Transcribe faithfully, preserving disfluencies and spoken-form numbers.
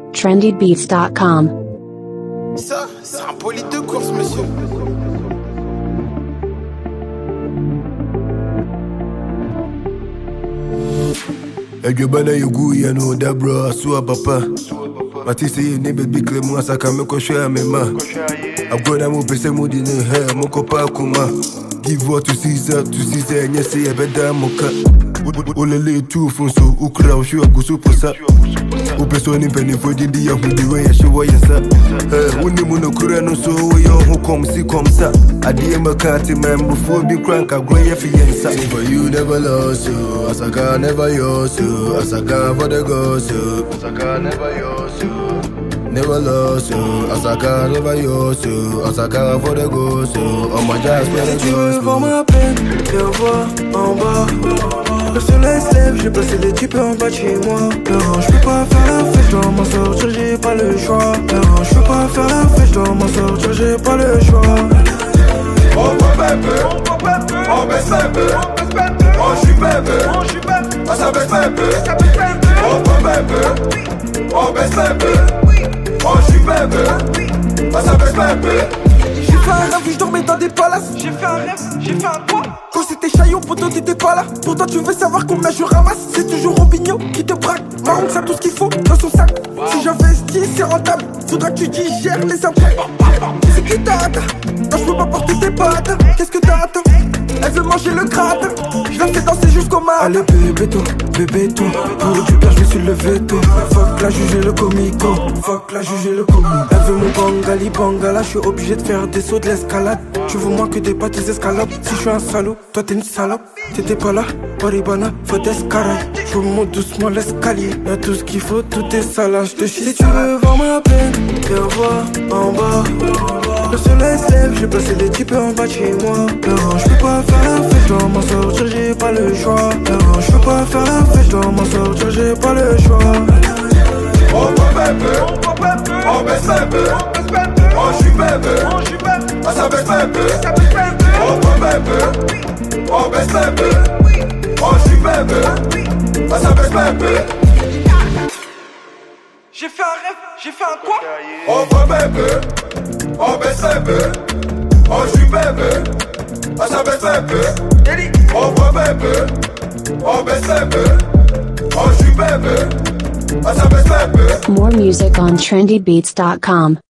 trendy beats dot com. Ça, c'est un bolide de course, monsieur. Ejobana yugu ya no dabro asua papa. Matisi ye ne baby klemu asaka me ko share me ma. Agona mo pese mo di ne he mo ko pa kuma. Give what to Caesar, to Caesar nye se e beda moka. Olele tu funso ukra o shu agusu posa. O peso ni peni fo di di ya hu di we ya show ya sa. Eh uni mo no kura no so we yo ho kom si kom sa. Adi e makati man before be crank agro ya fi yensa. For you never lost you, Asaka never yours you, Asaka for the ghost you, Asaka never yours you. Never lost you, Asaka never yours you, Asaka for the ghost you. Oh my jazz, si tu veux voir ma peine, viens voir en bas. Le soleil se lève, j'ai passé les types en bas de chez moi. Non, je peux pas faire la fête, je dois m'en sortir, j'ai pas le choix. Non, je peux pas faire la fête, je dois m'en sortir, j'ai pas le choix. On va bébé, on baisse bébé, on chie bébé, on s'abaisse bébé. On va bébé, on baisse bébé, on chie bébé, on s'abaisse bébé. J'ai fait un rêve, je dormais dans des palaces. J'ai fait un rêve, j'ai fait un quoi? Quand c'était chaillot, poto t'étais pas là. Pourtant tu veux savoir combien je ramasse. C'est toujours Robinho qui te braque. Marron ça tout ce qu'il faut dans son sac. Si j'investis c'est rentable. Faudra que tu digères les impôts. C'est qui t'a atteint? Non je peux pas porter tes pattes. Qu'est-ce que t'as atteint? Elle veut manger le crâne. Je la fais danser jusqu'au mat. Allez bébé toi, bébé toi. Pour du père je me suis levé tôt. Fuck la juger le comico. Fuck la juger le comico. Elle veut mon bangali bangala. Je suis obligé de faire des sauts de l'escalade. Tu veux moins que des pâtes escalopes. Si je suis un salaud, toi t'es une salope. T'étais pas là, Paribana, faut d'escarade. Je monte doucement l'escalier. Y'a tout ce qu'il faut, tout est salade. Je te chie. Si tu veux voir ma peine, viens voir en bas. Le soleil se lève, j'ai passé les types en bas de chez moi. Non, je peux pas faire la fête, je dois m'en sortir, j'ai pas le choix. Non, je peux pas faire la fête, je dois m'en sortir, j'ai pas le choix. On va bébé, on baisse bébé, on chie bébé, on s'abaisse bébé. On va bébé, on baisse bébé, on chie bébé, on s'abaisse bébé. J'ai fait un rêve, j'ai fait un quoi? On va bébé, on baisse bébé, on chie bébé, on s'abaisse bébé. On va bébé, on baisse bébé, on chie bébé, on s'abaisse bébé. More music on trendy beats dot com.